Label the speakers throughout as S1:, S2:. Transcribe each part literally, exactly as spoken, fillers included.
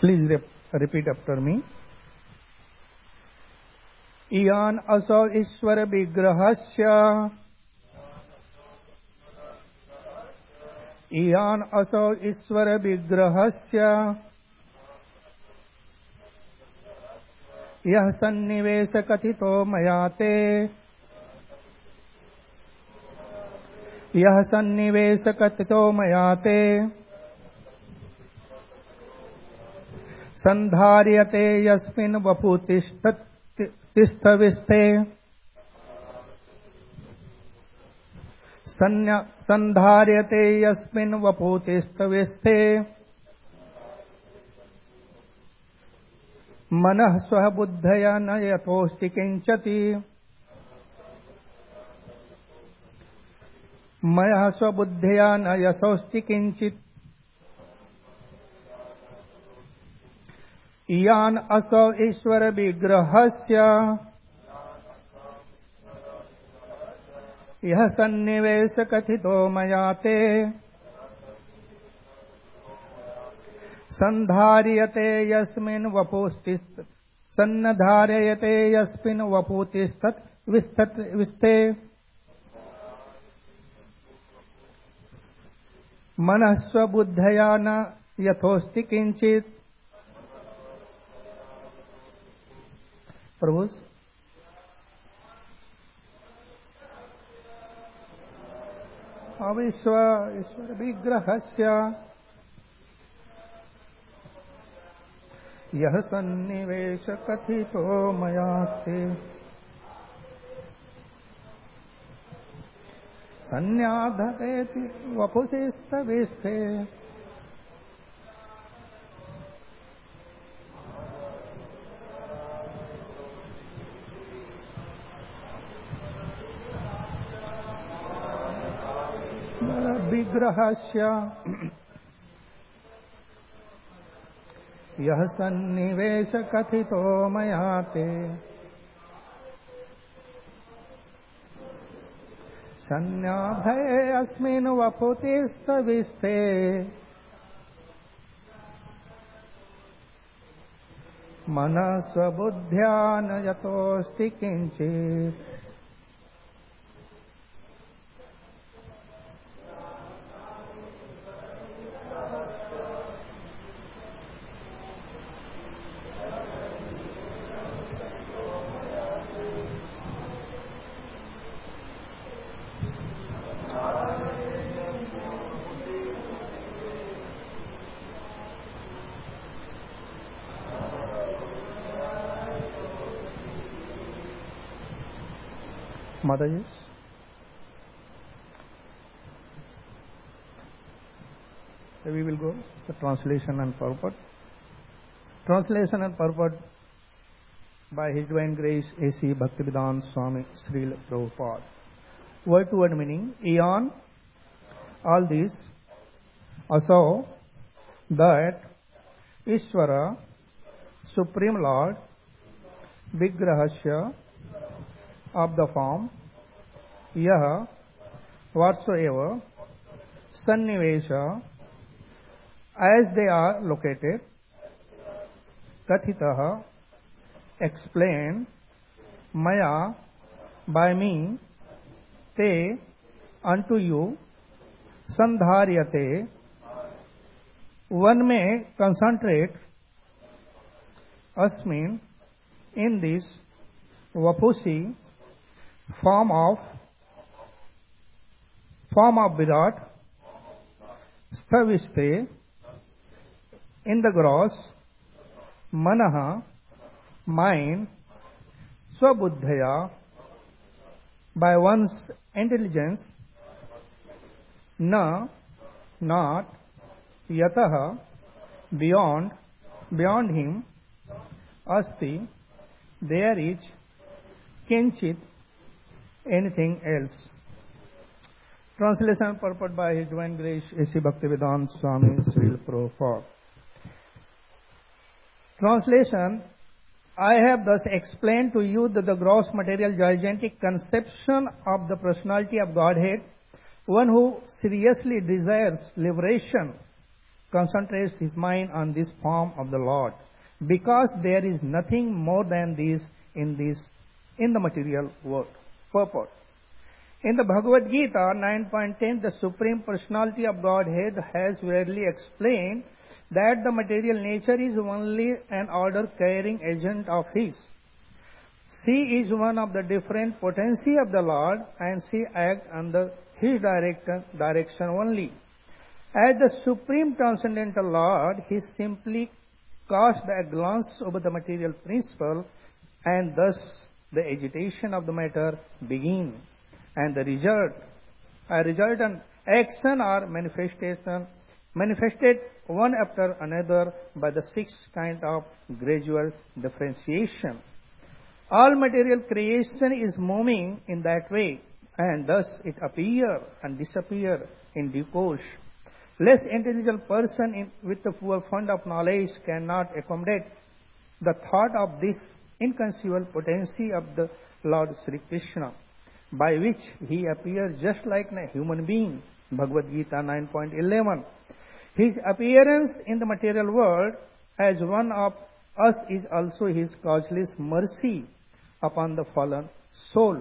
S1: Please rep- repeat after me. Iyan asau Ishwar vigrahasya. Iyan asau Ishwar vigrahasya. Yah sannivesa kathito mayate. Yah sannivesa kathito mayate. Sandharyate yasmin vaputishtat तिष्ठविस्ते संधार्यते यस्मिन् वपुतिष्ठविस्ते मनः स्वः बुद्धया न यथोस्ति किंचति मया स्वबुद्धया न यथोस्ति किंचित् Ian असौ ईश्वर विग्रहस्य यह सन्निवेश कथितो मयाते संधार्यते यस्मिन् वपुस्तिष्ठ सन्नधार्यते यस्मिन् वपुतिष्ठत् विस्तत् विस्ते मनः स्वबुद्धया न यथोस्ति किंचित्। प्रभु अविश्व ईश्वर विग्रहस्य यह सन्निवेश कथितो मयाते संन्याधतेति वपुतिष्ठविस्ते विग्रहस्य यह सन्निवेश कथितो मयाते सन्न्याधये अस्मिन् वपुतिष्ठविस्ते मनः स्वबुद्ध्या न यतोस्ति किंचित्। Mataji, so we will go the translation and purport. Translation and purport by His Divine Grace A C Bhaktivedanta Swami Srila Prabhupada. Word to word meaning: Eon, all this, also that Ishvara, Supreme Lord, Vigrahasya, of the form, Yah, whatsoever, Sannivesha, as they are located, Kathitaha, explained, Maya, by me, Te, unto you, Sandharyate, one may concentrate, Asmin, in this, Vapusi, form of form of Virat, Staviste, in the gross, Manaha, mind, Swabuddhaya, by one's intelligence, Na, not, Yataha, beyond, beyond him, Asti, there is, Kinchit, anything else. Translation purport by His Divine Grace A C Bhaktivedanta Swami Srila Prabhupada. Translation: I have thus explained to you that the gross material gigantic conception of the personality of Godhead, one who seriously desires liberation concentrates his mind on this form of the Lord, because there is nothing more than this in this in the material world. Purport. In the Bhagavad Gita nine point ten, the Supreme Personality of Godhead has rarely explained that the material nature is only an order-carrying agent of His. She is one of the different potency of the Lord, and she acts under His direct, direction only. As the Supreme Transcendental Lord, He simply casts a glance over the material principle, and thus the agitation of the matter begins, and the result, a resultant action or manifestation, manifested one after another by the six kind of gradual differentiation. All material creation is moving in that way, and thus it appear and disappear in due course. Less intelligent person in, with the poor fund of knowledge cannot accommodate the thought of this inconceivable potency of the Lord Sri Krishna, by which He appears just like a human being. Bhagavad Gita nine point eleven. His appearance in the material world as one of us is also His causeless mercy upon the fallen soul.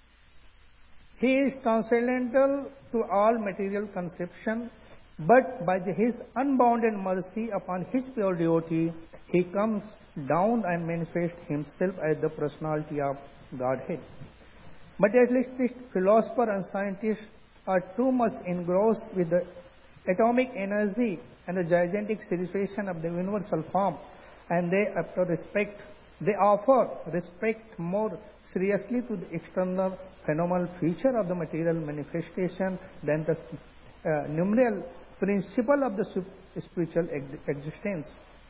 S1: He is transcendental to all material conception, but by His unbounded mercy upon His pure devotee, He comes down and manifests Himself as the personality of Godhead. Materialistic philosophers and scientists are too much engrossed with the atomic energy and the gigantic situation of the universal form, and they after respect they offer respect more seriously to the external phenomenal feature of the material manifestation than the uh, numeral principle of the spiritual existence.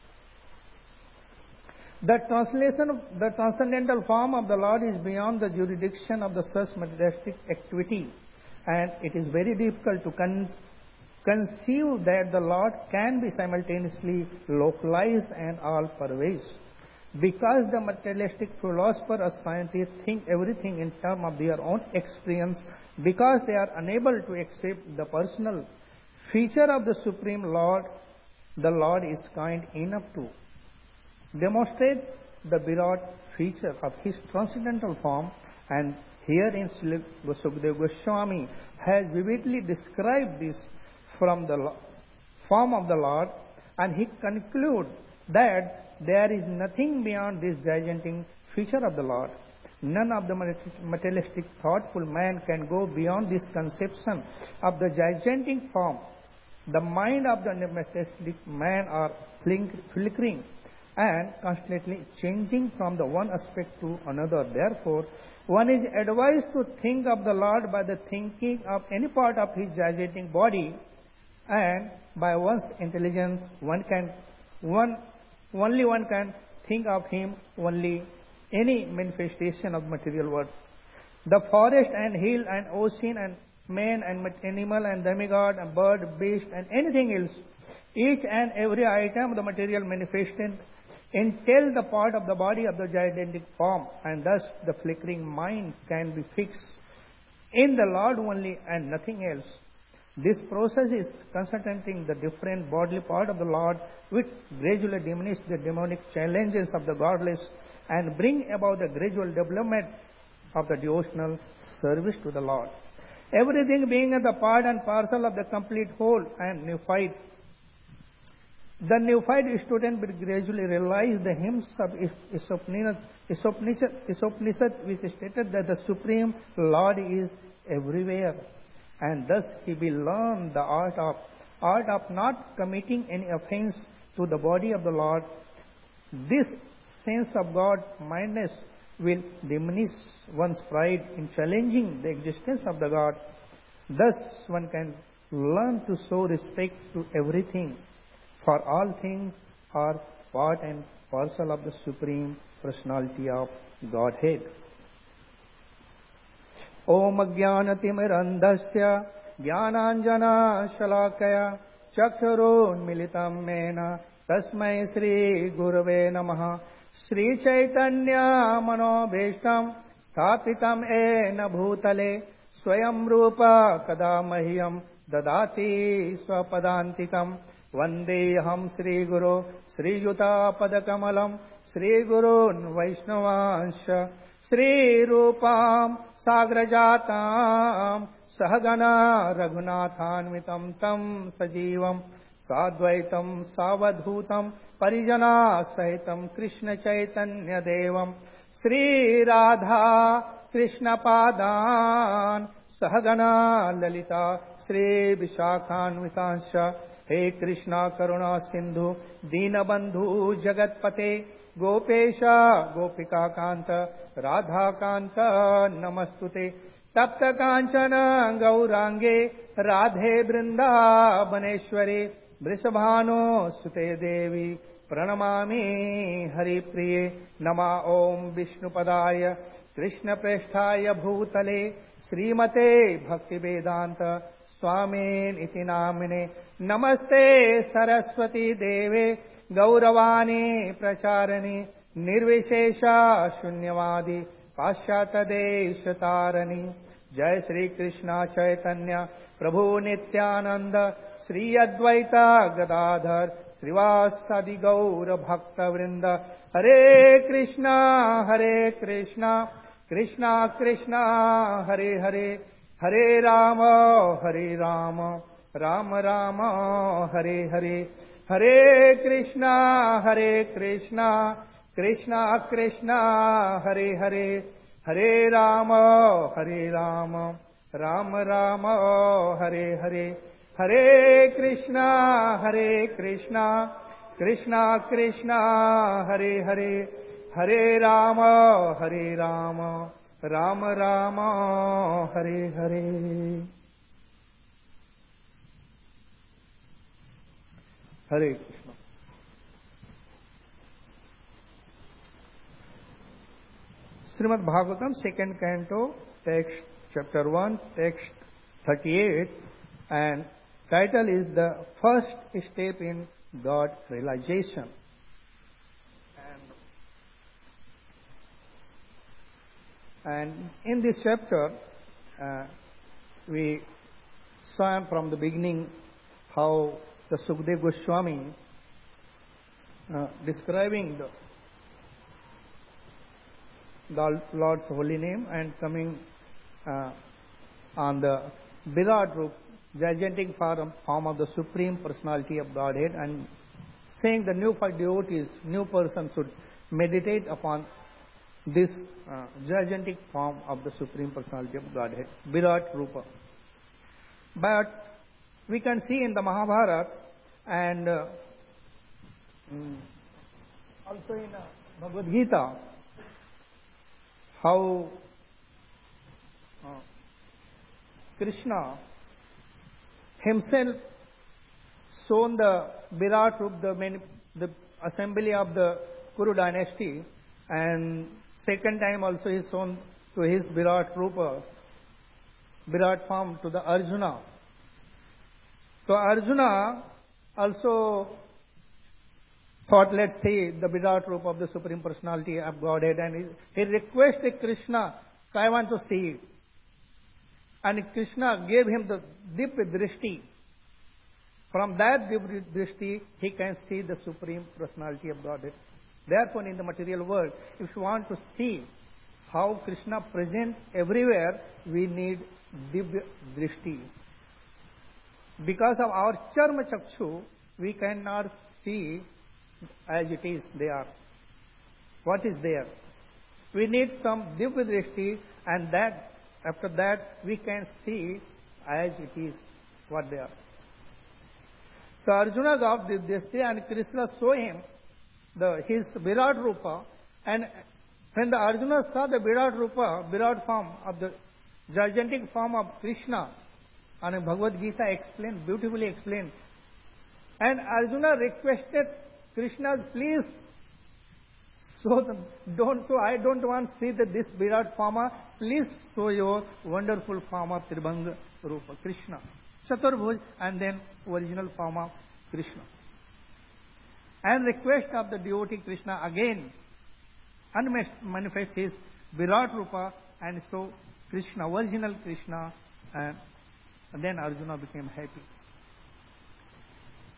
S1: The translation of the transcendental form of the Lord is beyond the jurisdiction of the such materialistic activity, and it is very difficult to con- conceive that the Lord can be simultaneously localized and all-pervasive. Because the materialistic philosopher or scientists think everything in terms of their own experience, because they are unable to accept the personal feature of the Supreme Lord, the Lord is kind enough to demonstrate the Virat feature of His transcendental form, and herein Sukadeva Goswami has vividly described this from the form of the Lord, and he concludes that there is nothing beyond this gigantic feature of the Lord. None of the materialistic thoughtful man can go beyond this conception of the gigantic form. The mind of the materialistic man are flickering and constantly changing from the one aspect to another. Therefore, one is advised to think of the Lord by the thinking of any part of His gigantic body, and by one's intelligence, one can one only one can think of Him only any manifestation of material world. The forest and hill and ocean and man and animal and demigod and bird, beast and anything else, each and every item of the material manifestation entails the part of the body of the gigantic form, and thus the flickering mind can be fixed in the Lord only and nothing else. This process is concentrating the different bodily part of the Lord, which gradually diminish the demonic challenges of the godless and bring about the gradual development of the devotional service to the Lord. Everything being a part and parcel of the complete whole and neophyte. The neophyte student will gradually realize the hymns of Isopniषद, which stated that the Supreme Lord is everywhere, and thus he will learn the art of art of not committing any offense to the body of the Lord. This sense of God-mindedness will diminish one's pride in challenging the existence of the God. Thus one can learn to show respect to everything, for all things are part and parcel of the Supreme Personality of Godhead. Om Ajnanatimmirandhasya Jnananjana Shalakaya Chakshurunmilitam Mena Tasmai Shri Gurave Namaha. Shri Chaitanya Manobhishtam Sthapitam Ena Bhutale Swayam Rupa Kada Mahyam Dadati Swapadantikam Vandeham Sri Guru Sri Yuta Padakamalam Sri Gurun Vaishnavansha Sri Rupam Sagrajatam Sahagana Raghunathanvitam Tam Sajivam Sadvaitam Savadhutam Parijana Sahitam Krishna Chaitanya Devam Sri Radha Krishna Padan Sahagana Lalita Sri Vishakhanvitansha He Krishna Karuna Sindhu Dinabandhu Jagatpate Gopesha Gopika Kanta Radha Kanta Namastute Tapta Kanchana Gaurange Radhe Brinda Baneshwari Vrishabhano Sute Devi Pranamami Hari Priye Nama Om Vishnu Padaya Krishna Presthaya Bhutale Srimate Bhakti Vedanta Swamin Iti Namine Namaste Saraswati Deve Gauravani Pracharani Nirvishesha Shunyavadi Pashyata Deshatarani Jai Sri Krishna Chaitanya Prabhu Nityananda Sri Advaita Gadadhar Srivasadi Gaura Bhakta Vrinda Hare Krishna Hare Krishna Krishna Krishna Hare Hare Hare Rama Hare Rama Rama Rama Hare Hare Hare Krishna Hare Krishna Krishna Krishna Hare Hare Hare Rama Hare Rama Rama Rama Hare Hare Hare Krishna Hare Krishna Krishna Krishna Hare Hare Hare Rama Hare Rama Rama Rama Hare Hare Hare Krishna. Srimad Bhagavatam, second canto, text chapter one, text thirty-eight, and title is The First Step in God Realization. And, and in this chapter, uh, we saw from the beginning how the Sukadeva Goswami uh, describing the the Lord's holy name and coming uh, on the Virat Rup, gigantic form, form of the Supreme Personality of Godhead, and saying the new devotees, new person should meditate upon this uh, gigantic form of the Supreme Personality of Godhead, Virat Rupa. But we can see in the Mahabharata and uh, also in uh, Bhagavad Gita how uh, Krishna himself shown the Virat Rup, the, many, the assembly of the Kuru dynasty, and second time also he shown to his Virat Rupa, Virat form to the Arjuna. So Arjuna also thought, let's see the Virat Rupa of the Supreme Personality of Godhead, and he, he requested Krishna, I want to see it. And Krishna gave him the Divya Drishti. From that Divya Drishti, he can see the Supreme Personality of Godhead. Therefore, in the material world, if you want to see how Krishna present everywhere, we need Divya Drishti. Because of our Charma Chakshu, we cannot see as it is there. What is there? We need some Divya Drishti, and that after that we can see as it is what they are. So Arjuna got Divya Drishti, and Krishna saw him the his Virat Rupa, and when the Arjuna saw the Virat Rupa, Virat form of the gigantic form of Krishna, and Bhagavad Gita explained, beautifully explained, and Arjuna requested Krishna, please show them, don't show, I don't want to see that this Virat form, please show your wonderful form of Tribhanga Rupa, Krishna, Chaturbhuj, and then original form of Krishna. And request of the devotee Krishna again, manifest his Virat Rupa, and so Krishna, original Krishna, and then Arjuna became happy.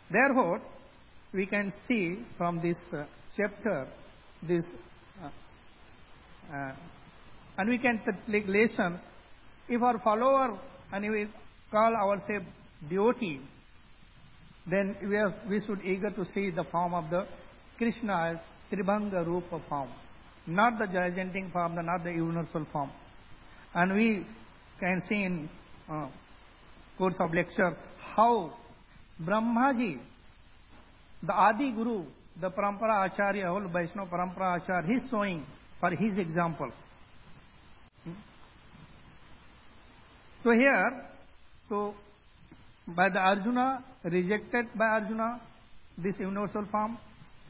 S1: Therefore, we can see from this uh, chapter, this, uh, uh, and we can take lesson. If our follower and we call ourselves devotee, then we, are, we should eager to see the form of the Krishna as Tribhanga Rupa form, not the gigantic form, not the universal form. And we can see in uh, course of lecture how Brahmaji, the Adi Guru, the Parampara Acharya, whole Vaishnava Parampara Acharya, he is showing for his example. Hmm? So here, so by the Arjuna, rejected by Arjuna, this universal form,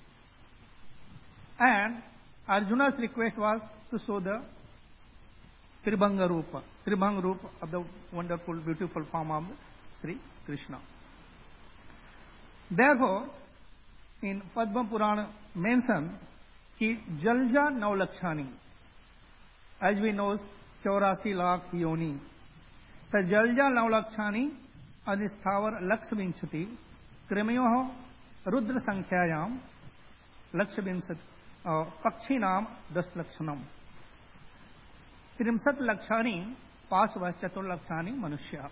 S1: and Arjuna's request was to show the Tribhanga Rupa, Tribhanga Rupa of the wonderful, beautiful form of Sri Krishna. Therefore, in Padma Purana mentioned कि Jalja Navlakshani, as we know, चौरासी लाख योनि, तो Jalja Navlakshani अधिस्थावर लक्ष विंशति क्रमयोः रुद्र संख्यायाम लक्ष विंशति पक्षी नाम दस लक्षणम त्रिंशत् लक्षानि पाशव चतुर्लक्षानि मनुष्य.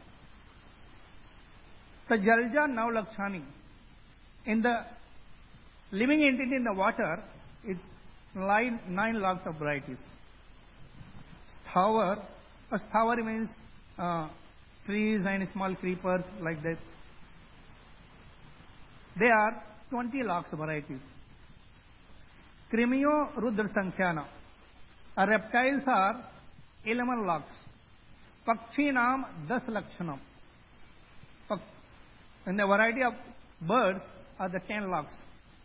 S1: The Jalja नव लक्षानि, in the living entity in the water, it nine, nine lakhs of varieties. Sthavar, a sthavar means uh, trees and small creepers like that. They are twenty lakhs varieties. Krimiyo Rudra Sankhyana. Uh, reptiles are eleven lakhs. Pakshi Nam das lakshanam. And the variety of birds are the ten lakhs.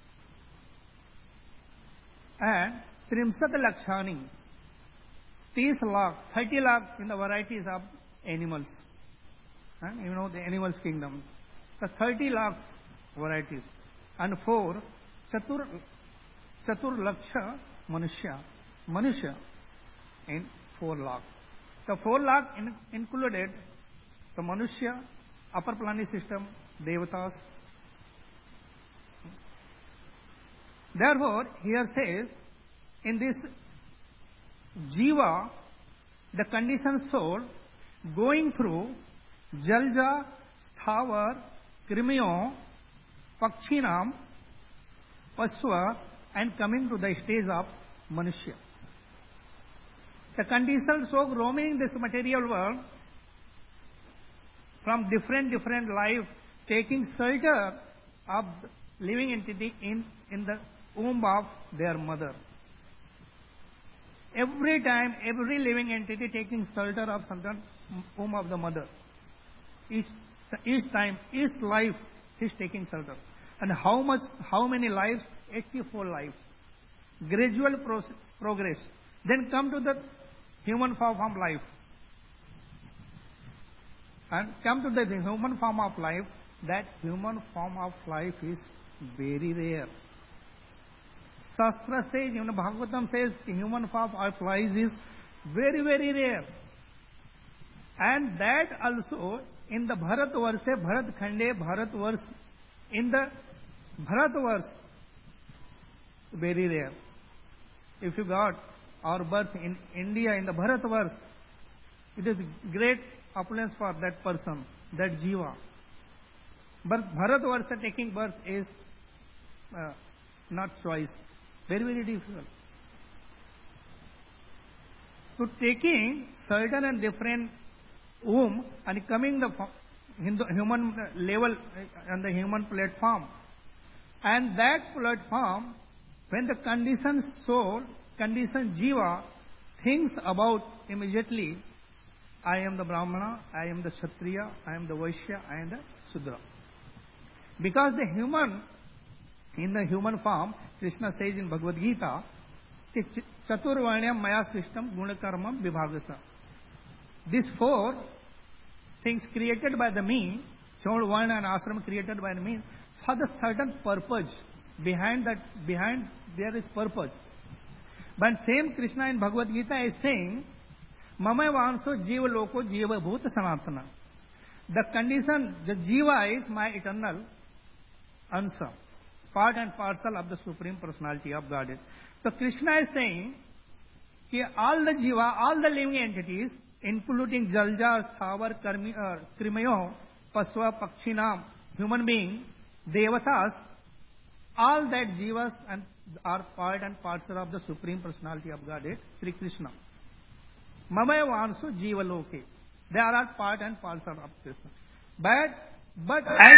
S1: And Trimsat Lakshani, thirty lakh, thirty lakh in the varieties of animals. And you know the animals kingdom. The thirty lakhs varieties. And four, Chatur, Chatur Laksha Manushya. Manushya in four lakh. The four lakh in, included the Manushya, upper planetary system, Devatas. Therefore, here says, in this Jiva, the conditioned soul, going through Jalja, Sthavar, Krimyo, Pakshinam, Paswa, and coming to the stage of Manushya. The conditioned soul roaming this material world from different, different life, taking shelter of living entity in, in the womb of their mother. Every time, every living entity taking shelter of certain womb of the mother. Each, each time, each life is taking shelter. And how much, how many lives? eighty-four lives. Gradual pro progress. Then come to the human form of life. And come to the human form of life. That human form of life is very rare. Shastra says, even Bhagavatam says, the human form of life is very, very rare. And that also in the Bharatvarse, Bharat Khande, Bharatvarse, in the Bharatvarse, very rare. If you got our birth in India, in the Bharatvarse, it is great opulence for that person, that Jiva. But Bharatvarsa taking birth is uh, not choice. Very, very difficult. So taking certain and different womb and coming the human level and the human platform. And that platform, when the conditioned soul, conditioned Jiva thinks about immediately, I am the Brahmana, I am the Kshatriya, I am the Vaishya, I am the Sudra. Because the human, in the human form, Krishna says in Bhagavad Gita, Chaturvarnyam maya srishtam gunakarmam vibhagasa. These four things created by the me, Chaur, Varna and Ashram created by the me, for the certain purpose. Behind that, behind there is purpose. But same Krishna in Bhagavad Gita is saying, Mamay vanso jiva loko jiva bhuta sanatana. The condition, the jiva is my eternal Ansa, part and parcel of the Supreme Personality of Godhead. So Krishna is saying that all the jiva, all the living entities, including Jalja, Sthavar, Krimayo, Paswa, Pakshinam, human being, Devatas, all that jivas and are part and parcel of the Supreme Personality of Godhead, Sri Krishna. Mamaya Vansu Jiva Loke. They are all part and parcel of Krishna. But, but as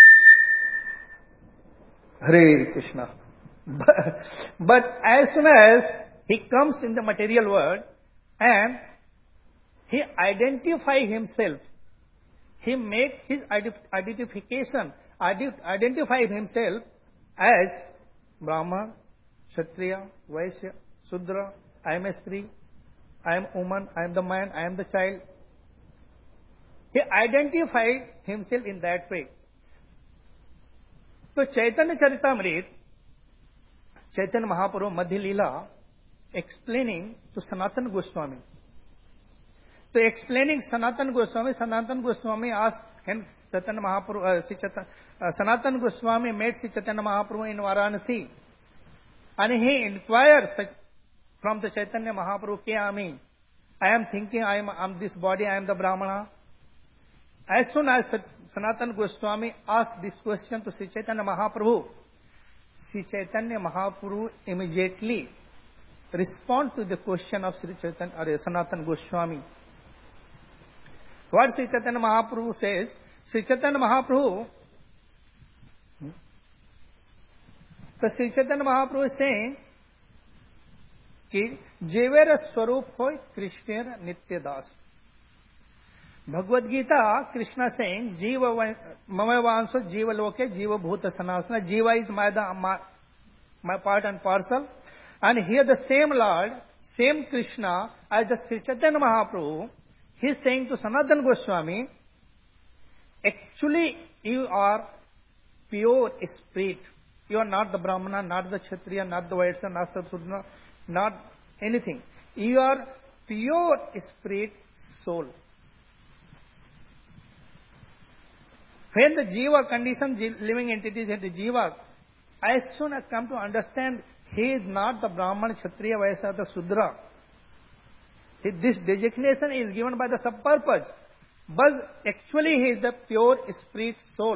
S1: Hare Krishna. But, but as soon as he comes in the material world and he identify himself, he make his identification, identify himself as Brahma, Kshatriya, Vaishya, Sudra, I am a Stree, I am woman, I am the man, I am the child. He identified himself in that way. So Chaitanya Charitamrita, Chaitanya Mahaprabhu Madhya Leela, explaining to Sanatana Goswami. So explaining Sanatana Goswami, Sanatana Goswami asked him, Chaitanya Mahaprabhu, uh, Chaitanya, uh, Sanatana Goswami met Sri Chaitanya Mahaprabhu in Varanasi. And he inquired from the Chaitanya Mahaprabhu, Ke Ami? I am thinking I am, I am this body, I am the Brahmana. As soon as Sanatana Goswami asked this question to Sri Chaitanya Mahaprabhu, Sri Chaitanya Mahaprabhu immediately respond to the question of Sri Chaitanya, or Sanatana Goswami. What Sri Chaitanya Mahaprabhu says, Sri Chaitanya Mahaprabhu, the Sri Chaitanya Mahaprabhu is saying, कि जेवेर स्वरूप हो कृष्णेर नित्य दास. Bhagavad Gita, Krishna saying, Jiva Mamavanso, Jiva Loke, Jiva Bhuta Sanasana. Jiva is my, my, my part and parcel. And here the same Lord, same Krishna, as the Sri Chaitanya Mahaprabhu, he is saying to Sanatana Goswami, actually you are pure spirit. You are not the Brahmana, not the Kshatriya, not the Vaishya, not the Sudra, not anything. You are pure spirit soul. When the jiva condition, living entities and the jiva, as soon as come to understand he is not the Brahman, Kshatriya, Vaishya, the Sudra. This designation is given by the sub-purpose. But actually he is the pure spirit soul.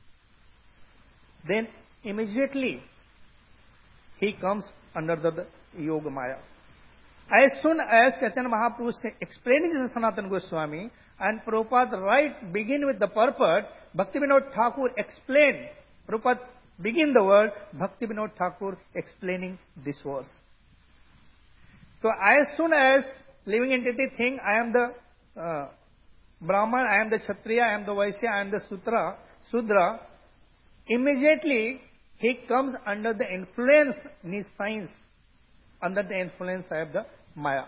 S1: Then immediately he comes under the, the Yoga Maya. As soon as Chaitanya Mahaprabhu explaining to Sanatana Goswami, and Prabhupada right begin with the purport, Bhaktivinoda Thakur explain, Prabhupada begin the word, Bhaktivinoda Thakur explaining this verse. So as soon as living entity think, I am the uh, Brahman, I am the Kshatriya, I am the Vaishya, I am the Sudra, Sudra, immediately he comes under the influence in his science, under the influence of the Maya.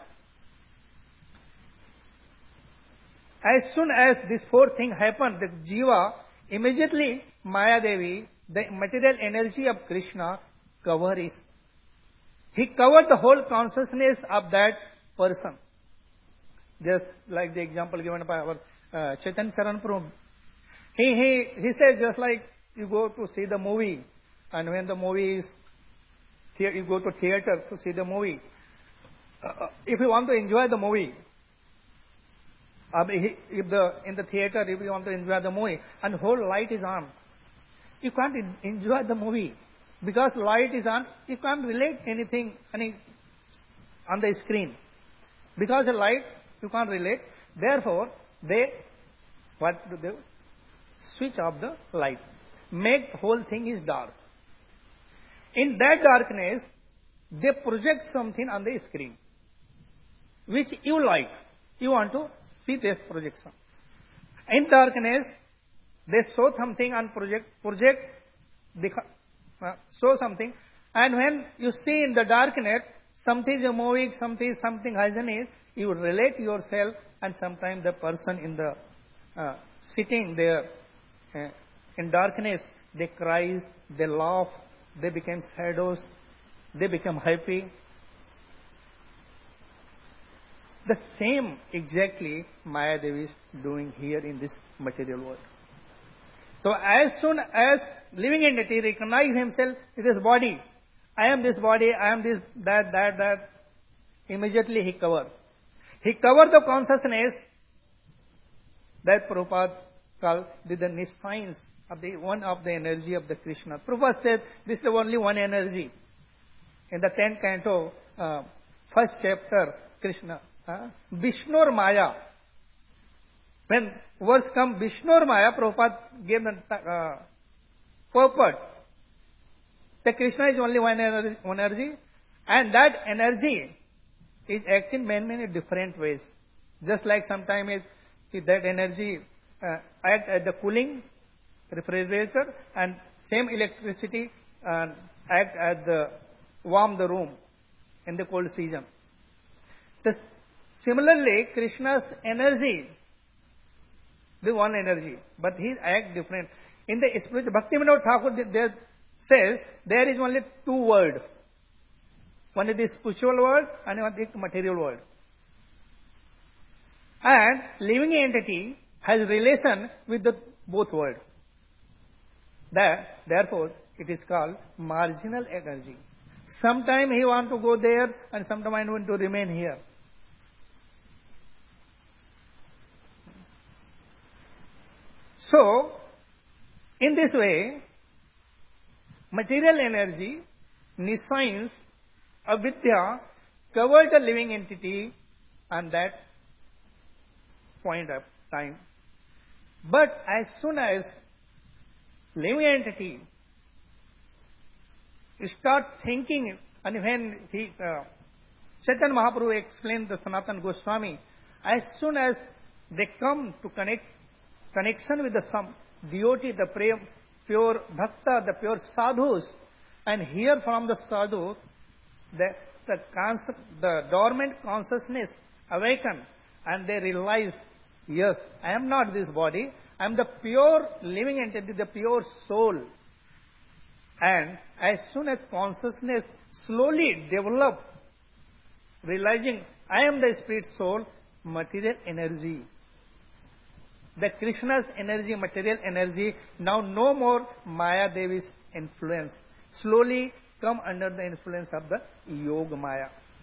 S1: As soon as this fourth thing happened, the Jiva, immediately Maya Devi, the material energy of Krishna, covers. He covered the whole consciousness of that person. Just like the example given by our uh, Chaitanya Charan Prabhu. He, he, he says just like you go to see the movie, and when the movie is, you go to theater to see the movie. Uh, if you want to enjoy the movie, uh, if the in the theater, if you want to enjoy the movie, and whole light is on, you can't enjoy the movie because light is on. You can't relate anything any on the screen because the light you can't relate. Therefore, they what do they switch off the light, make the whole thing is dark. In that darkness, they project something on the screen, which you like. You want to see this projection. In darkness, they show something and project, project, uh, show something. And when you see in the darkness, something is moving, something something happening, you relate yourself, and sometimes the person in the uh, sitting there uh, in darkness, they cries, they laugh, they become shadows, they become happy. The same exactly Maya Devi is doing here in this material world. So as soon as living entity recognizes himself with his body, I am this body, I am this, that, that, that, immediately he covers. He covers the consciousness that Prabhupada called the nescience of the one of the energy of the Krishna. Prabhupada said this is only one energy. In the tenth canto, uh, first chapter, Krishna, uh, Vishnu or Maya. When words come Vishnu or Maya, Prabhupada gave the uh, purport. The Krishna is only one energy, one energy, and that energy is acting many, many different ways. Just like sometimes that energy uh, act as the cooling refrigerator, and same electricity uh, act as the warm the room in the cold season. This, similarly, Krishna's energy, the one energy, but he act different. In the spiritual Bhaktivinoda Thakur there says there is only two worlds. One is the spiritual world and one is the material world. And living entity has relation with the both worlds. That, therefore, it is called marginal energy. Sometimes he want to go there and sometimes I want to remain here. So, in this way, material energy, nescience, avidya, covered the living entity on that point of time. But as soon as living entity start thinking, and when he, uh, Chaitanya Mahaprabhu explained the Sanatana Goswami, as soon as they come to connect, connection with the some devotee, the pure bhakta, the pure sadhus, and hear from the sadhu, the, the, concept, the dormant consciousness awaken, and they realize, yes, I am not this body, I am the pure living entity, the pure soul. And as soon as consciousness slowly develop, realizing I am the spirit soul, material energy, the Krishna's energy, material energy, now no more Maya Devi's influence, slowly come under the influence of the Yoga Maya,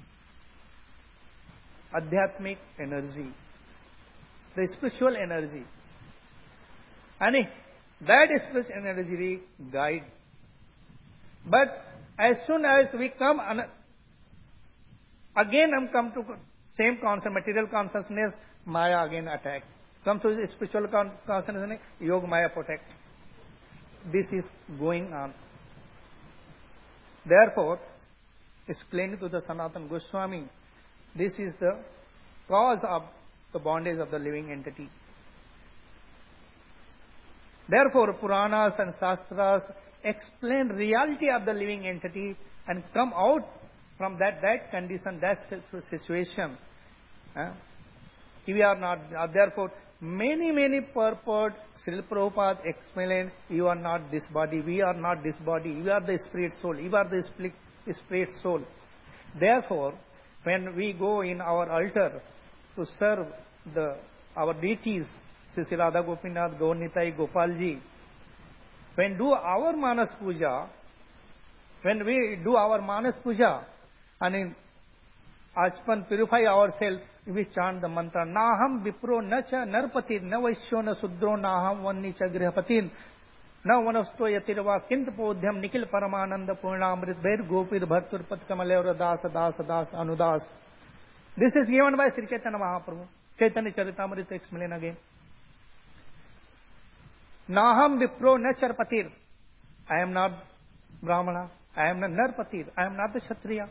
S1: Adhyatmic energy, the spiritual energy. And that spiritual energy guide. But as soon as we come, again I come to same concept, material consciousness, Maya again attack. Come to the spiritual consciousness, Yoga Maya protect. This is going on. Therefore, explaining to the Sanatana Goswami, this is the cause of the bondage of the living entity. Therefore, Puranas and Shastras explain reality of the living entity and come out from that, that condition, that situation. Uh, we are not, uh, therefore, many, many purport, Srila Prabhupada explained, you are not this body, we are not this body, you are the spirit soul, you are the spirit soul. Therefore, when we go in our altar to serve the our deities, Sri Radha Gopinath, Gaurnitai, Gopalji, when do our Manas Puja, when we do our Manas Puja, and in Achpan purify ourselves, we chant the mantra, Naham Vipro Nacha Narpatir, Na Vaishyo Na Sudro Naham Vanni Cha Grihapatin, Na Vanasto Yatirva Kintapodhyam Nikil Paramananda Purnamrit Bhair Gopir Bhartur Pat Kamalevra Dasa Dasa Das Anudas. This is given by Sri Chaitanya Mahaprabhu. Chaitanya Charitamrita explain again. Naham Vipro Nacharpatir. I am not Brahmana. I am not Narpatir. I am not the Kshatriya.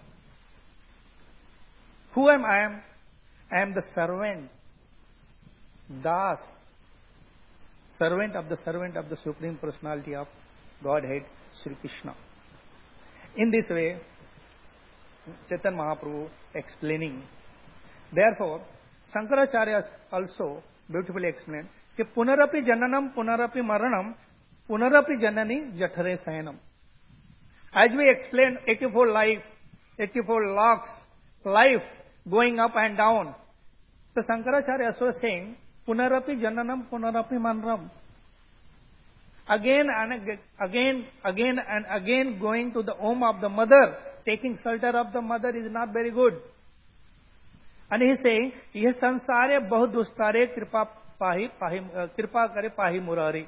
S1: Who am I? Am? I am the servant, Das, servant of the servant of the Supreme Personality of Godhead, Sri Krishna. In this way, Chaitanya Mahaprabhu explaining. Therefore, Shankaracharya also beautifully explained that Punarapi Jananam, Punarapi Maranam, Punarapi Janani Jathare Sayanam. As we explained, eighty-four life, eighty-four lakhs, life going up and down. So Shankaracharya was saying, Punarapi Jananam, Punarapi Maranam. Again and ag- again, again and again going to the womb of the mother, taking shelter of the mother is not very good. And he is saying, यह संसारे बहुत दुस्तारे कृपा पाही पाही कृपा करे पाही Murari.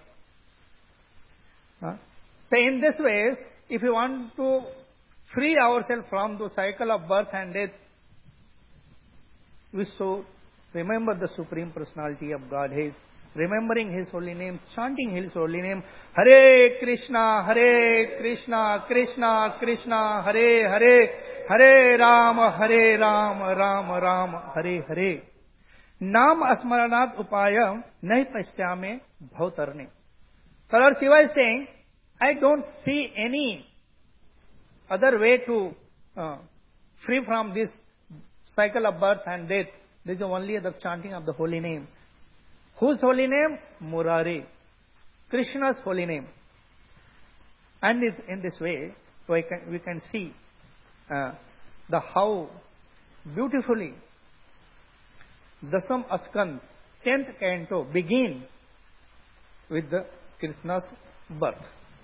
S1: So in this way, if you want to free ourselves from the cycle of birth and death, we should remember the Supreme Personality of Godhead, remembering His holy name, chanting His holy name, Hare Krishna, Hare Krishna, Krishna Krishna, Hare Hare, Hare Rama, Hare Rama, Rama Rama, Hare Hare. Nam asmaranat upayam nahi pasyame bhautarne. So Lord Shiva is saying, I don't see any other way to uh, free from this cycle of birth and death. There is only the chanting of the holy name. Whose holy name? Murari. Krishna's holy name. And this, in this way, we can, we can see uh, the how beautifully Dasam Askan, tenth canto, begin with the Krishna's birth.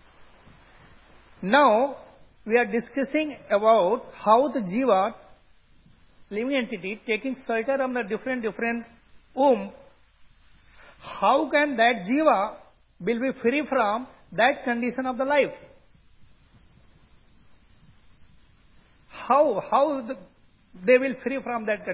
S1: Now, we are discussing about how the Jiva, living entity, taking shelter of the different, different womb, how can that Jiva will be free from that condition of the life? How, how the, they will free from that?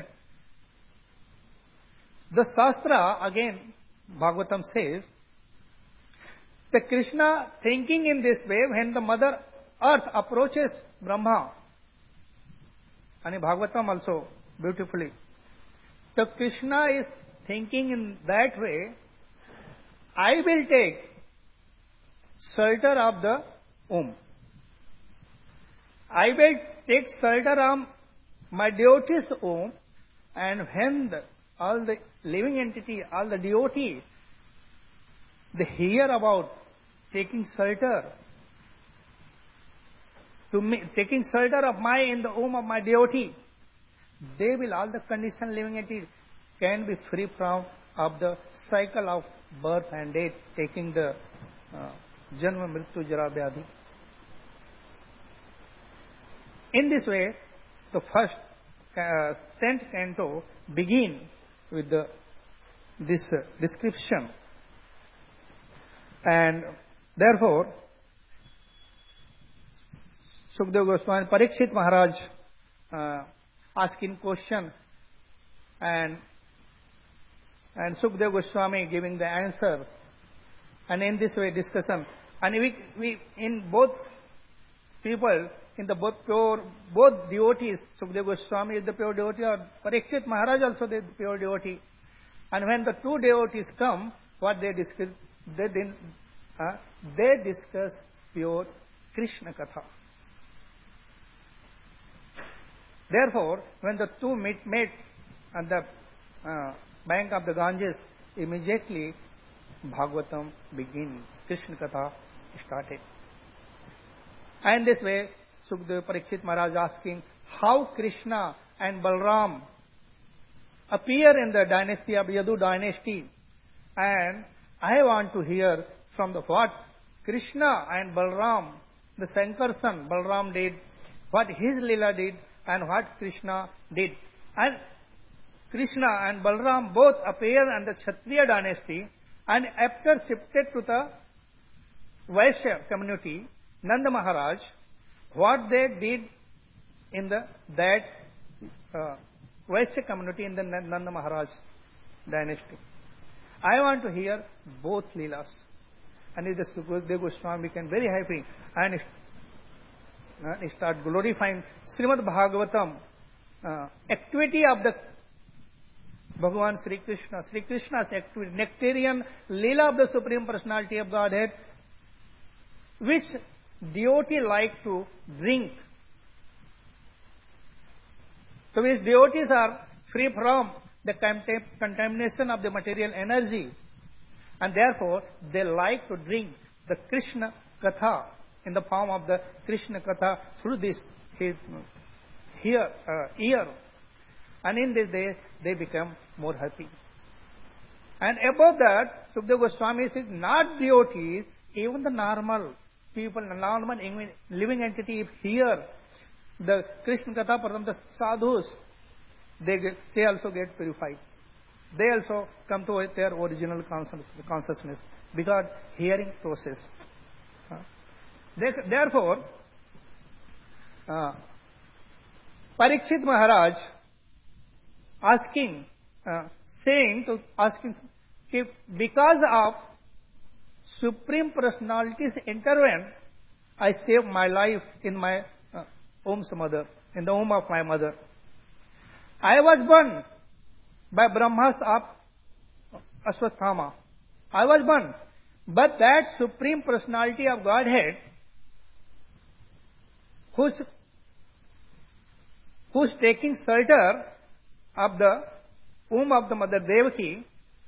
S1: The Shastra, again, Bhagavatam says, the Krishna thinking in this way, when the mother earth approaches Brahma, and Bhagavatam also beautifully, the Krishna is thinking in that way, I will take shelter of the womb. I will take shelter of my devotee's womb, and when the, all the living entity, all the devotee, they hear about taking shelter, to me, taking shelter of my in the womb of my devotee, they will, all the conditioned living entity can be free from of the cycle of birth and death, taking the uh, janma mrityu jara vyadhi. In this way, the first uh, tenth canto begin with the, this uh, description, and therefore Sukadeva Goswami, Parikshit Maharaj uh, asking question, and and Sukadeva Goswami giving the answer, and in this way discussion, and we, we in both people, in the both pure, both devotees, Sukadeva Goswami is the pure devotee, or Parikshit Maharaj also the pure devotee, and when the two devotees come, what they discuss, they then uh, they discuss pure Krishna Katha. Therefore, when the two meet, met at the uh, bank of the Ganges, immediately Bhagavatam begin, Krishna Katha started. And this way, Sukadeva Parikshit Maharaj asking how Krishna and Balram appear in the dynasty of Yadu dynasty, and I want to hear from the what Krishna and Balram, the Sankarsan, Balram did, what his Leela did, and what Krishna did. And Krishna and Balram both appear in the Kshatriya dynasty, and after shifted to the Vaishya community, Nanda Maharaj, what they did in the that uh, Vaishya community in the Nanda Maharaj dynasty. I want to hear both Leelas. And the Sukadeva Goswami became very happy and uh, start glorifying Srimad Bhagavatam, uh, activity of the Bhagavan Sri Krishna, Sri Krishna's activity, nectarian Leela of the Supreme Personality of Godhead, which devotee like to drink. So which devotees are free from the contamination of the material energy, and therefore they like to drink the Krishna Katha in the form of the Krishna Katha through this his here uh, ear, and in this day they become more happy. And above that, Sukadeva Goswami says not devotees, even the normal people, normal living entity, if hear the Krishna Katha from the sadhus, they get, they also get purified. They also come to their original consciousness because hearing process. Uh, they, therefore, uh, Parikshit Maharaj asking, uh, saying to asking, because of Supreme Personality's intervention, I saved my life in my uh, womb's mother, in the womb of my mother. I was born by Brahmastra of Ashwatthama. I was born. But that Supreme Personality of Godhead, who's, who's taking shelter of the womb of the mother Devaki,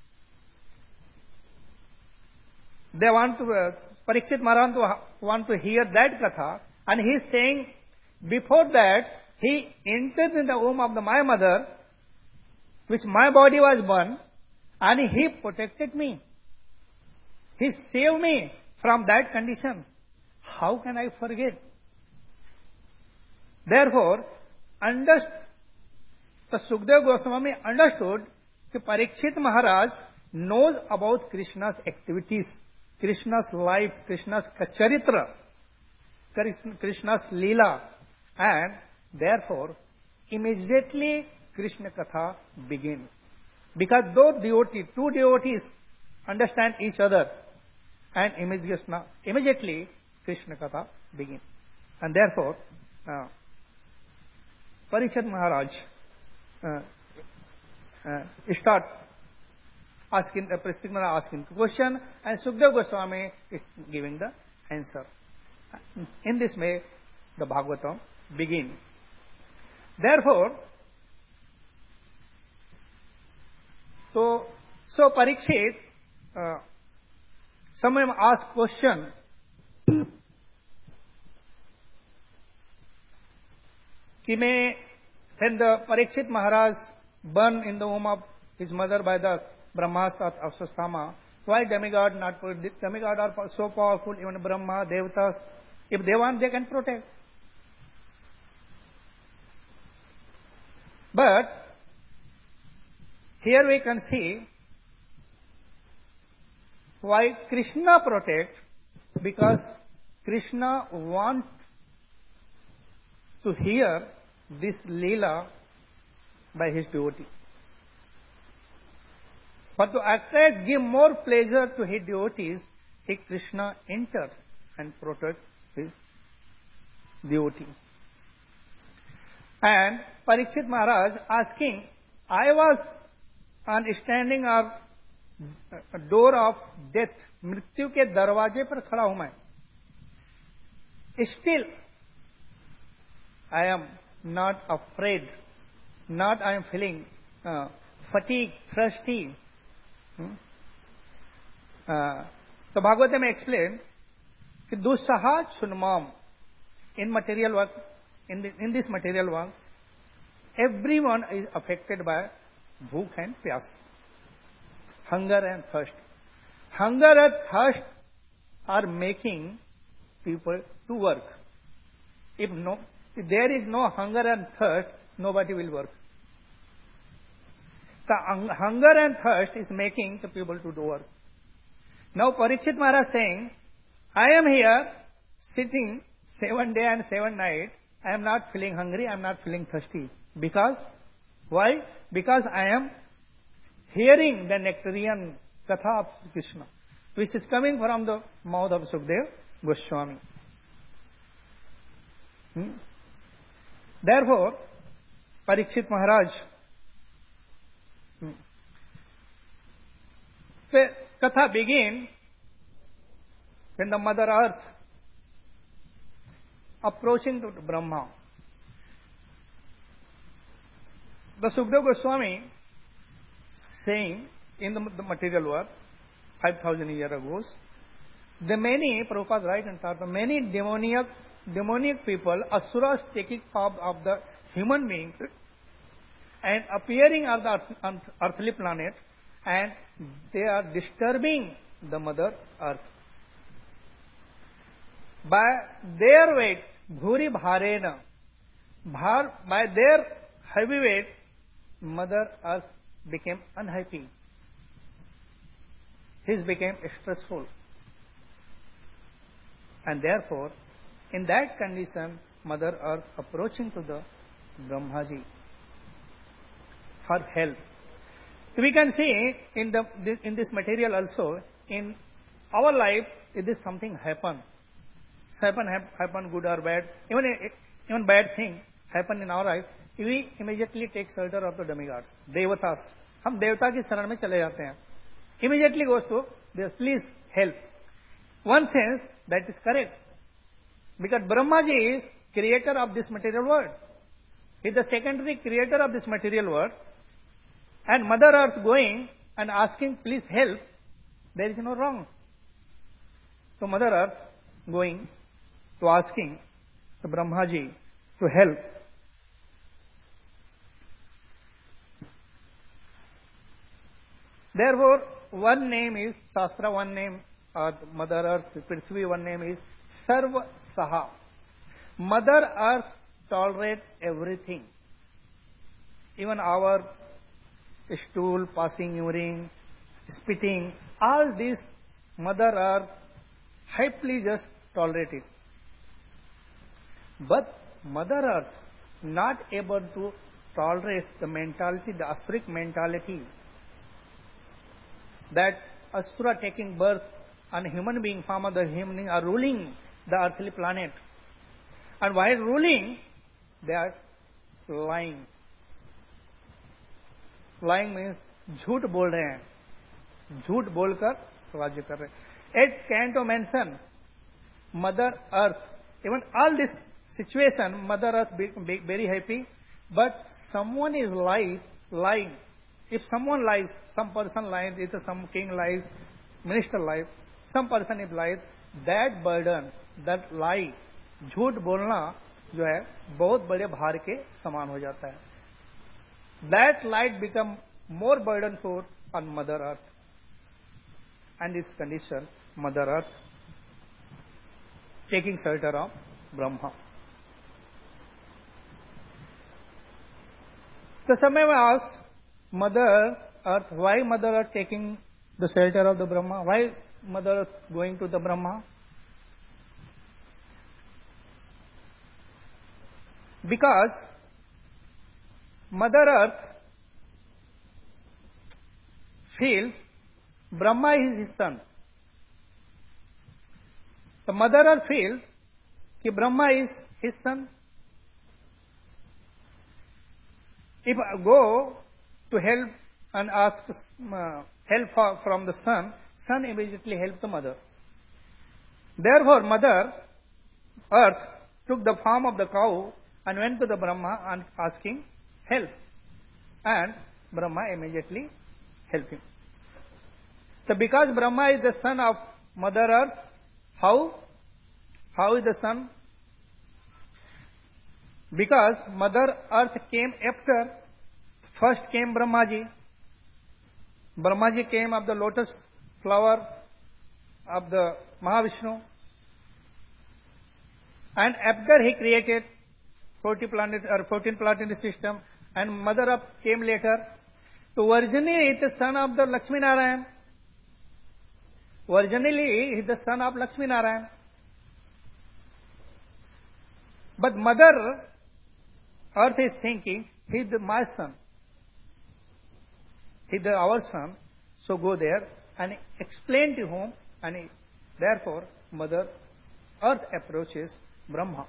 S1: they want to, uh, Parikshit Maharaj to, want to hear that katha, and he is saying, before that, he entered in the womb of the, my mother, which my body was born, and he protected me. He saved me from that condition. How can I forget? Therefore, understood, the Sukadeva Goswami understood that Parikshit Maharaj knows about Krishna's activities, Krishna's life, Krishna's charitra, Krishna's lila, and therefore, immediately Krishna Katha begin. Because those devotees, two devotees understand each other, and immediately Krishna Katha begin. And therefore, uh, Parikshit Maharaj uh, uh, start asking, uh, Parikshit Maharaj asking the question, and Sukadeva Goswami is giving the answer. In this way, the Bhagavatam begin. Therefore, so, so Parikshit, uh, someone asked question, कि मैं, when the Parikshit Maharaj born in the womb of his mother by the Brahmastra of Ashwatthama, why demigod not, demigod are so powerful, even Brahma, Devatas, if they want, they can protect. But here we can see why Krishna protect, because Krishna wants to hear this Leela by his devotee. But to attract, give more pleasure to his devotees, he Krishna enters and protects his devotee. And Parikshit Maharaj asking, I was on standing of door of death, मृत्यु के दरवाजे पर खड़ा हूं मैं. Still, I am not afraid, not I am feeling uh, fatigue, thirsty. Hmm? Uh, so Bhagavatam explained that dusaha chunmam, in material work, in, the, in this material world, everyone is affected by bhook and pyas, hunger and thirst. Hunger and thirst are making people to work. If no, if there is no hunger and thirst, nobody will work. The hunger and thirst is making the people to do work. Now Parikshit Maharaj saying, I am here sitting seven day and seven night. I am not feeling hungry. I am not feeling thirsty. Because why? Because I am hearing the nectarian katha of Krishna, which is coming from the mouth of Sukadeva Goswami. Hmm? Therefore, Parikshit Maharaj, hmm, the katha begin when the Mother Earth approaching to Brahma. The Sukadeva Goswami saying in the, the material world, five thousand years ago, the many, Prabhupada write and taught, the many demoniac, demoniac people, asuras taking form of the human being and appearing on the earth, earthly planet, and they are disturbing the Mother Earth. By their weight, bhuri bharena, bhar, by their heavy weight, Mother Earth became unhappy. His became stressful. And therefore, in that condition, Mother Earth approaching to the Brahmaji for help. We can see in the in this material also, in our life, if this something happen, happen happen good or bad, even even bad thing happen in our life, we immediately take shelter of the demigods, devatas. हम देवता की शरण में चले जाते हैं. Immediately goes to this, please help. One sense that is correct, because Brahmaji is creator of this material world. He is the secondary creator of this material world, and Mother Earth going and asking, please help, there is no wrong. So Mother Earth going to asking the Brahmaji to help. Therefore, one name is Shastra, one name of Mother Earth, Prithvi, one name is Sarva Saha. Mother Earth tolerates everything. Even our stool, passing urine, spitting, all this Mother Earth happily just tolerate it. But Mother Earth not able to tolerate the mentality, the asuric mentality, that asura taking birth and human being, form of the human being are ruling the earthly planet. And while ruling, they are lying. Lying means झूठ बोल रहे हैं, झूठ बोलकर राज्य कर रहे हैं. It can't mention Mother Earth. Even all this situation, Mother Earth be, be very happy, but someone is lying, lying. If someone lies, some person lies, either some king lies, minister lies, some person is lies, that burden, that lie, झूठ बोलना जो है बहुत बड़े भार के समान हो जाता है. That light become more burdenful on Mother Earth. And this condition, Mother Earth taking shelter of Brahma. So some may ask, Mother Earth, why Mother Earth taking the shelter of the Brahma? Why Mother Earth going to the Brahma? Because Mother Earth feels Brahma is his son. The Mother Earth feels that Brahma is his son. If I go to help and ask uh, help for, from the son, son immediately helps the mother. Therefore, Mother Earth took the form of the cow and went to the Brahma and asking help. And Brahma immediately helped him. So because Brahma is the son of Mother Earth, how? How is the son? Because Mother Earth came after, first came Brahmaji. Brahmaji came of the lotus flower of the Mahavishnu. And after he created forty planet or fourteen planetary system, and Mother Earth came later. So originally he is the son of the Lakshmi Narayan. Originally he is the son of Lakshmi Narayan. But Mother Earth is thinking, he is my son. He is our son. So go there and explain to him, and he, therefore Mother Earth approaches Brahma.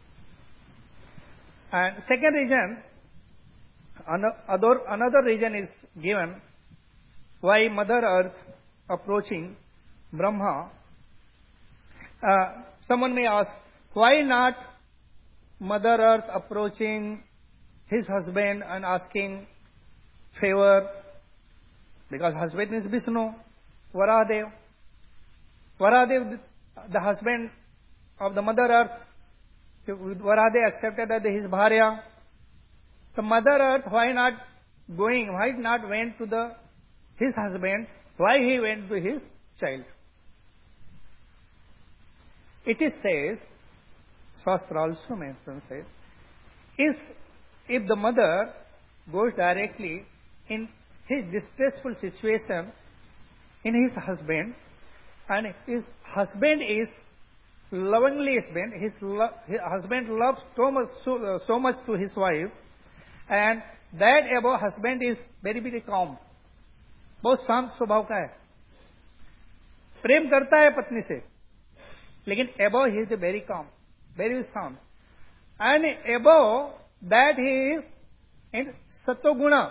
S1: And second reason, another, another reason is given why Mother Earth approaching Brahma. Uh, someone may ask, why not Mother Earth approaching his husband and asking favor? Because husband is Vishnu, Varahadev. Varahadev, the husband of the Mother Earth, Varahadev accepted as his Bharya. The Mother Earth, why not going, why not went to the his husband, why he went to his child? it is says, Shastra also mentions it, is if the mother goes directly in his distressful situation in his husband, and his husband is lovingly husband, his, lo- his husband loves so much, so, uh, so much to his wife, and that above husband is very very calm, बहुत शांत स्वभाव का है, प्रेम करता है पत्नी से, लेकिन above he is very calm, very शांत, and above that he is in sattva-guna.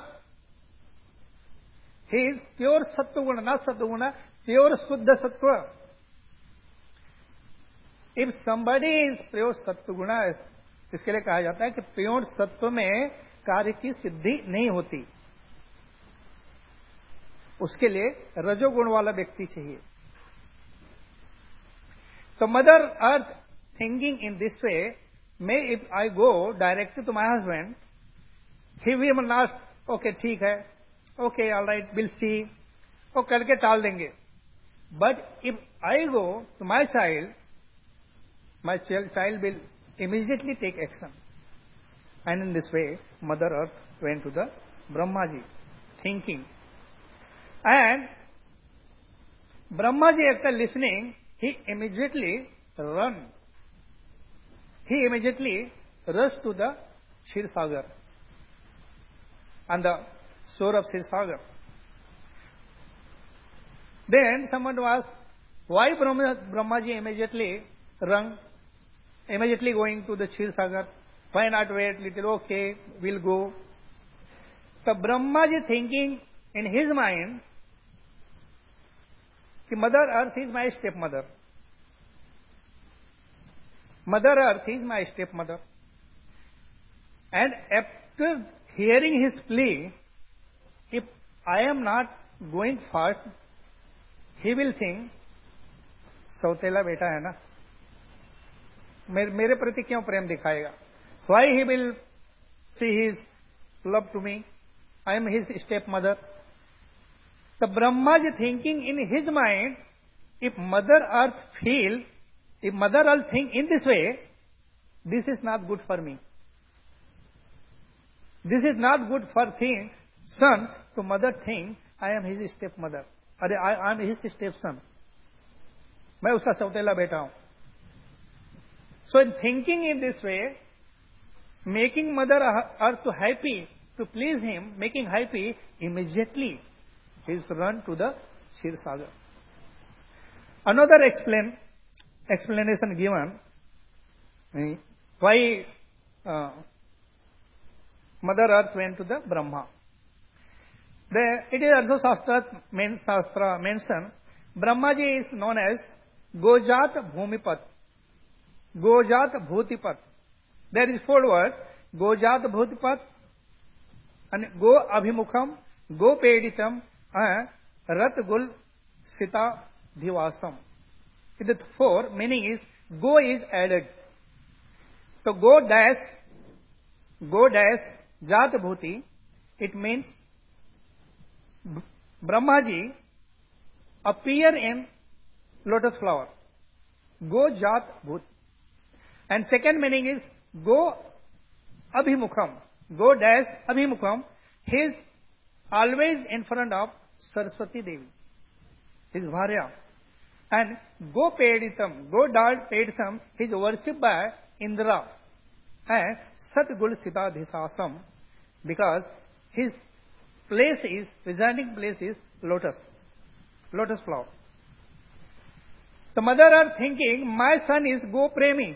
S1: He is pure sattva-guna, not sattva-guna, pure Shuddha Sattva. If somebody is pure sattva-guna, इसके लिए कहा जाता है कि प्योर सत्व में कार्य की सिद्धि नहीं होती, उसके लिए रजोगुण वाला व्यक्ति चाहिए. तो mother earth thinking in this way, may if I go directly to my husband, he will not, okay ठीक है, okay all right we'll see, वो करके टाल देंगे. But if I go to my child, my child, child will immediately take action. And in this way, Mother Earth went to the Brahmaji, thinking. And Brahmaji, after listening, he immediately run. He immediately rushed to the Kshirsagar, on the shore of Kshirsagar. Then someone was, why Brahma, Brahmaji immediately run, immediately going to the Kshirsagar? Why not wait little? Okay, we'll go. So Brahmaji thinking in his mind, कि Mother Earth is my stepmother. Mother Earth is my stepmother. And after hearing his plea, if I am not going fast, he will think, सौतेला बेटा है ना, मेरे, मेरे प्रति क्यों प्रेम दिखाएगा? Why he will see his love to me? I am his stepmother. The Brahmaji thinking in his mind, if Mother Earth feel, if Mother Earth think in this way, this is not good for me. This is not good for thing, son, to mother think, I am his stepmother. अरे I am his stepson. मैं उसका सौतेला बेटा हूं. So in thinking in this way, making Mother Earth to happy, to please him, making happy, immediately he is run to the Kshirsagar. Another explain, explanation given, why uh, Mother Earth went to the Brahma. There, it is also Shastra, men, Shastra mentioned, Brahmaji is known as Gojat Bhumipat, Gojat Bhutipat. There is four words, Gojat Bhutipat, and Go Abhimukham, Go Peditam, and Rat Gul Sita Dhivasam. The four meaning is, Go is added. So Go dash, Go dash, Jat Bhuti, it means Brahmaji appear in lotus flower. Go Jat Bhut. And second meaning is Go Abhimukham. Go dash Abhimukham. He is always in front of Saraswati Devi, his Bharya. And Go Peditam. Go dot Peditam. He is worshipped by Indra. And Sat Gul Sita Dhisasam, because his place is, residing place is lotus, lotus flower. The Mother Earth thinking, my son is Go Premi.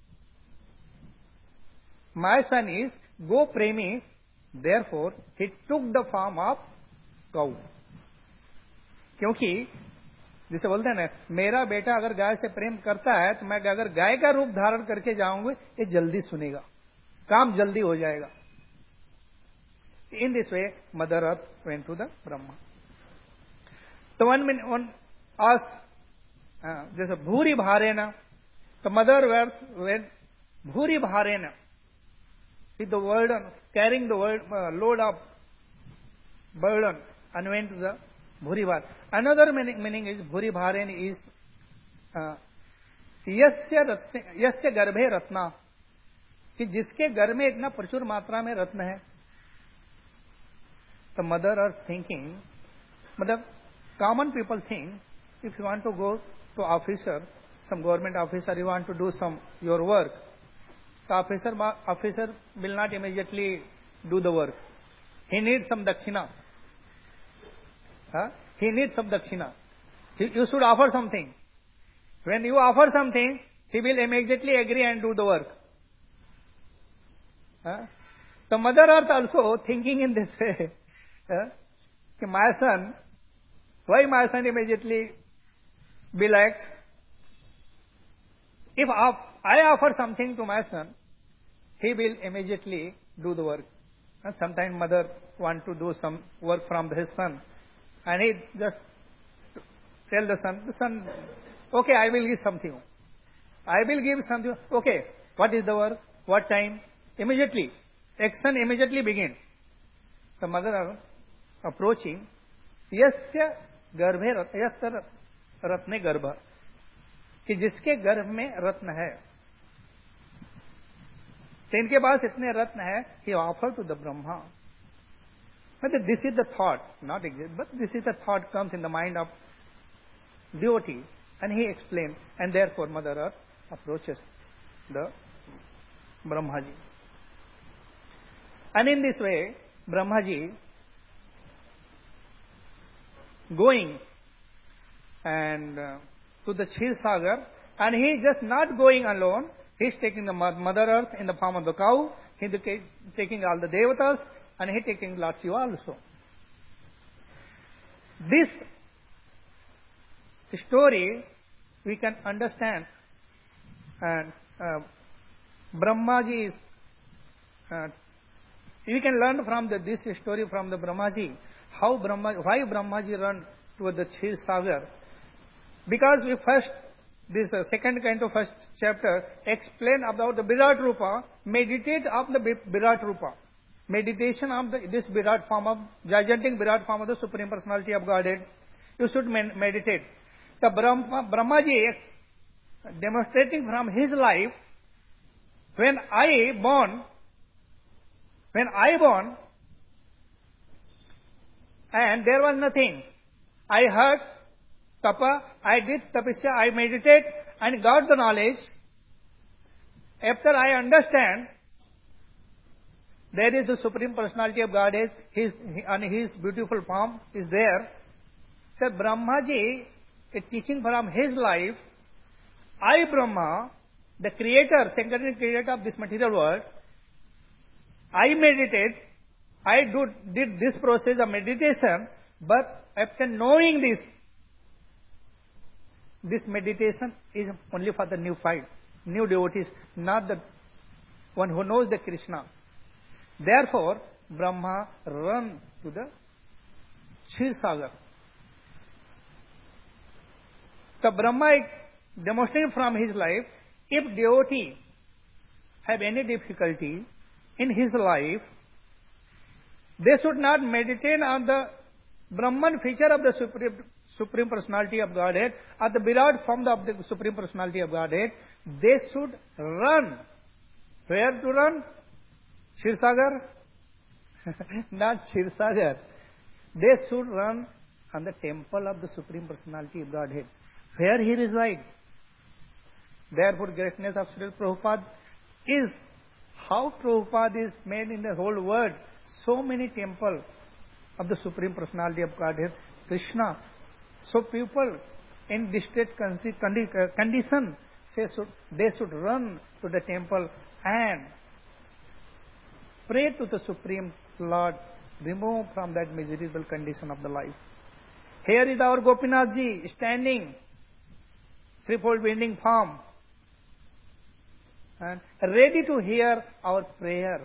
S1: My son is Go Premi, therefore he took the form of cow. क्योंकि जिसे बोलते हैं ना, मेरा बेटा अगर गाय से प्रेम करता है तो मैं अगर गाय का रूप धारण करके जाऊंगा, ये जल्दी सुनेगा, काम जल्दी हो जाएगा. In this way, Mother Earth went to the Brahma. So one minute, one asked, uh, there's a Bhuri Bharena. The Mother Earth went Bhuri Bharena, with the burden, carrying the word, uh, load of burden, and went to the Bhuri Bhar. Another meaning, meaning is Bhuri Bharen is uh, यस्य रत्न यस्य गर्भे रत्ना, कि जिसके घर में इतना प्रचुर मात्रा में रत्न है. The mother are thinking, मतलब common people think, if you want to go to officer, some government officer, you want to do some your work, the officer officer will not immediately do the work. He needs some dakshina. Huh? He needs some dakshina. He, you should offer something. When you offer something, he will immediately agree and do the work. Huh? The Mother Earth also thinking in this way. Huh? My son, why my son immediately will act? If I offer something to my son, he will immediately do the work. And sometimes mother want to do some work from his son, and he just tell the son, the son, okay, I will give something. I will give something. Okay, what is the work? What time? Immediately. Action immediately begin. The mother approaching, यस्य गर्भे यस्य रत्ने गर्भ, कि जिसके गर्भ में रत्न है, तो इनके पास इतने रत्न है, he offered to the Brahma. But this is the thought, not exist, but this is the thought comes in the mind of devotee, and he explained, and therefore Mother Earth approaches the Brahmaji. And in this way, Brahmaji going and uh, to the Kshir Sagar, and he is just not going alone. He is taking the Mother Earth in the form of the cow. He is taking all the devatas, and he is taking Lord Shiva also. This story we can understand, and uh, Brahmaji is. Uh, we can learn from the, this story from the Brahmaji, how Brahma, why Brahmaji run toward the Kshir Sagar. Because we first, this uh, second kind of first chapter, explain about the Virat Rupa, meditate of the Virat Rupa. Meditation of the, this Virat form of, gigantic Virat form of the Supreme Personality of Godhead. You should med- meditate. The Brahma, Brahmaji demonstrating from his life, when I born, when I born, and there was nothing. I heard tapa, I did tapasya, I meditate and got the knowledge. After I understand, there is the Supreme Personality of Godhead, his, and his beautiful form is there. So Brahmaji is teaching from his life, I Brahma, the creator, secondary creator of this material world, I meditate, I do, did this process of meditation, but after knowing this, this meditation is only for the new fight, new devotees, not the one who knows the Krishna. Therefore, Brahma run to the Kshir Sagar. The Brahma is demonstrating from his life, if devotee have any difficulty in his life, they should not meditate on the Brahman feature of the Supreme, Supreme Personality of Godhead, or the Virat form of the Supreme Personality of Godhead. They should run. Where to run? Kshir Sagar? Not Kshir Sagar. They should run on the temple of the Supreme Personality of Godhead, where he resides. Therefore, greatness of Srila Prabhupada is how Prabhupada is made in the whole world. So many temples of the Supreme Personality of Godhead, Krishna. So people in distressed condition, say should, they should run to the temple and pray to the Supreme Lord, remove from that miserable condition of the life. Here is our Gopinath Ji standing, threefold bending form, and ready to hear our prayer.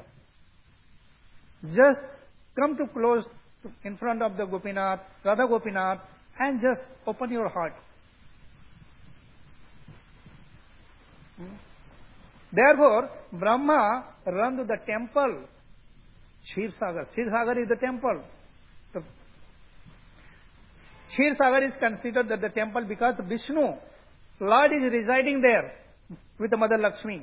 S1: Just come to close to, in front of the Gopinath, Radha Gopinath, and just open your heart. Hmm? Therefore, Brahma run to the temple, Kshir Sagar. Kshir Sagar is the temple. The Kshir Sagar is considered that the temple because Vishnu Lord is residing there with Mother Lakshmi.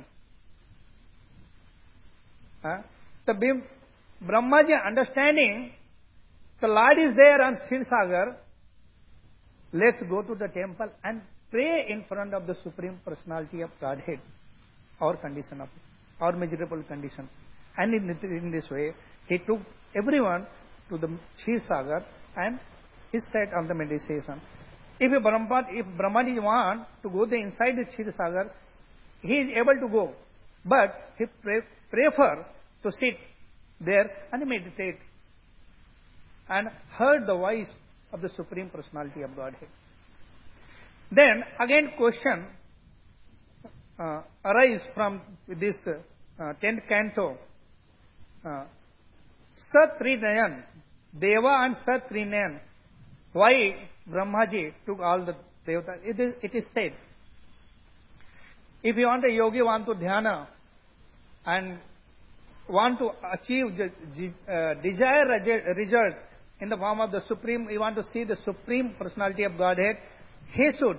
S1: Huh? The Brahmaji understanding the Lord is there on Kshirsagar. Let's go to the temple and pray in front of the Supreme Personality of Godhead. Our condition of our miserable condition. And in, in this way, he took everyone to the Kshirsagar and he sat on the meditation. If Brahma, if Brahmaji want to go the inside the Kshirsagar, he is able to go. But he pre prefer to sit there and meditate and heard the voice of the Supreme Personality of Godhead. Then again question uh, arise from this uh, tenth canto. Uh, Sat Trinayan, Deva and Sat Trinayan. Why Brahmaji took all the Devatas? It is, it is said, if you want a yogi want to dhyana and want to achieve uh, desired result in the form of the Supreme, you want to see the Supreme Personality of Godhead, he should,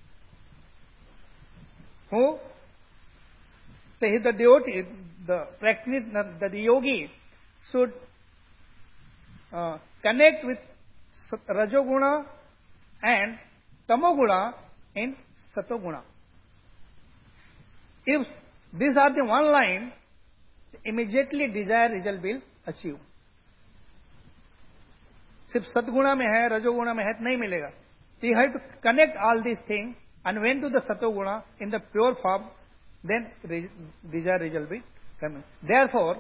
S1: who? The, the devotee, the practitioner, the, the yogi should uh, connect with Rajoguna and Tamoguna in Satoguna. If these are the one line, immediately desired result will achieve. सिर्फ सतगुणा में है, रजोगुणा में है नहीं मिलेगा. You have to connect all these things and when to the satoguna in the pure form, then desired result will come. Therefore,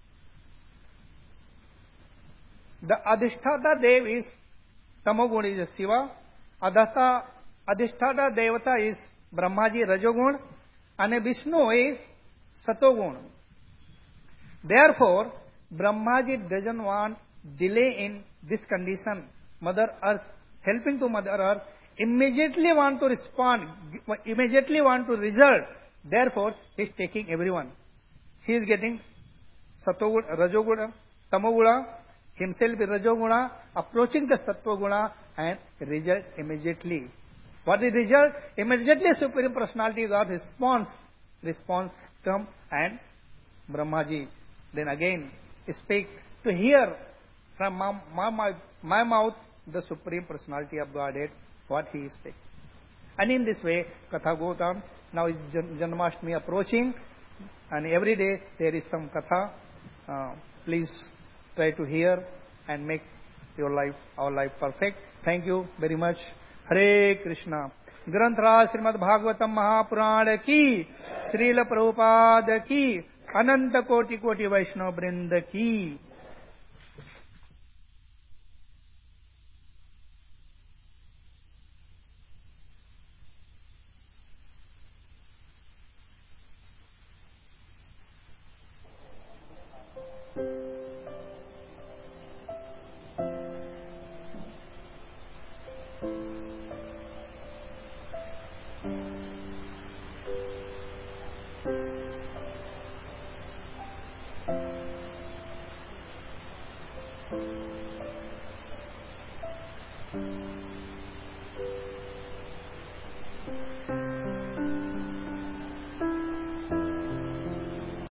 S1: the Adhisthata Dev is Tamoguna is Shiva, Adhata, Adhisthata Devata is Brahmaji Rajogun, and Vishnu is Satogun. Therefore, Brahmaji doesn't want delay in this condition. Mother Earth, helping to Mother Earth, immediately want to respond, immediately want to result. Therefore, he is taking everyone. He is getting Satoguna, Rajoguna, Tamoguna, himself is Rajoguna, approaching the Sattva-guna and result immediately. What is result? Immediately Supreme Personality God response, response come and Brahmaji then again speak to hear from my, my, my mouth the Supreme Personality of Godhead what he is speaking. And in this way, Katha goes on. Now is Janmashtami approaching, and every day there is some Katha. Uh, please try to hear and make your life, our life perfect. Thank you very much. Hare Krishna. ग्रंथराज Shrimad Bhagavatam Mahapuran की, श्रील प्रभुपाद की, अनंत कोटि कोटि वैष्णव वृंद की. Thank you.